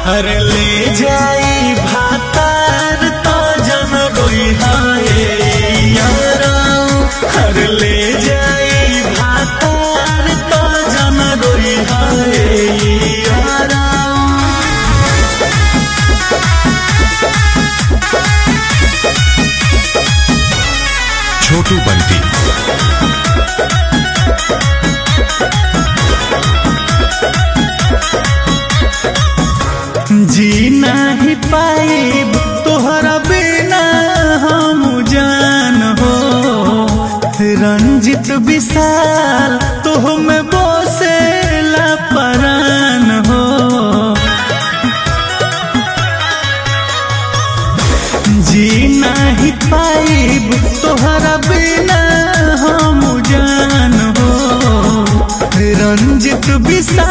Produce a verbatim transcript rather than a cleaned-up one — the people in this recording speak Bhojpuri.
हर ले जाई भातार तो जन रोई हाय याराऊ। हर ले जाई भातार तो जन रोई हाय याराऊ। छोटू बंटी जी नहीं पाइब तोहरा बिना हम जान हो। रंजित विशाल तोह में बसेला परान हो। जी नहीं पाइब तोहरा बिना हम जान हो। रंजित विशाल